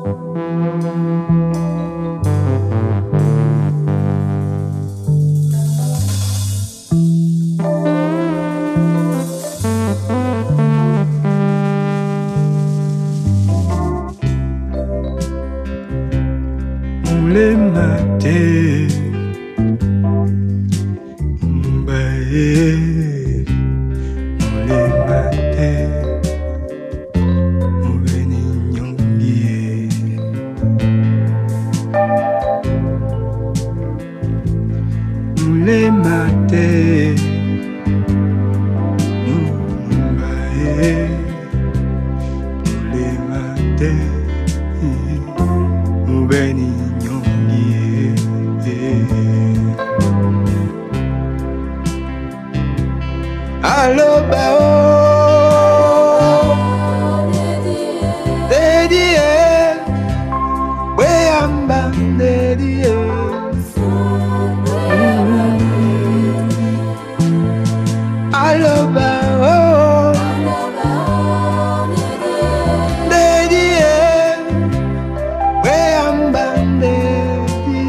Le matin, le matin, on veni nyongie. Le matin, le matin, on veni. Allo bao dedie we amba dedie allo bao dedie we amba dedie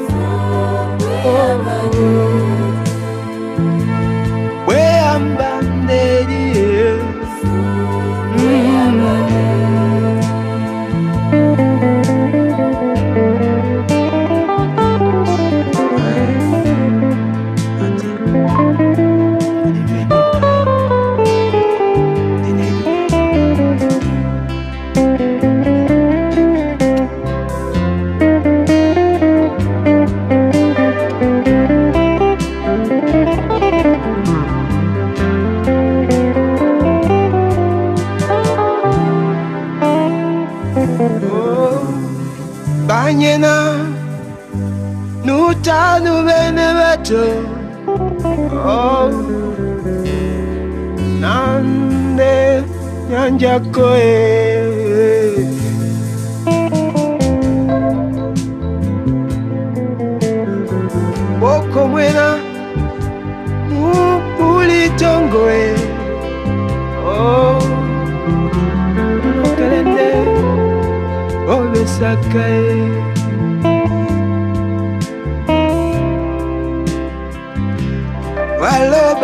Banyena nuta nubene beto oh nande nyanja koe boko mwena mupuli tongoe oh okelende Obesakae Walo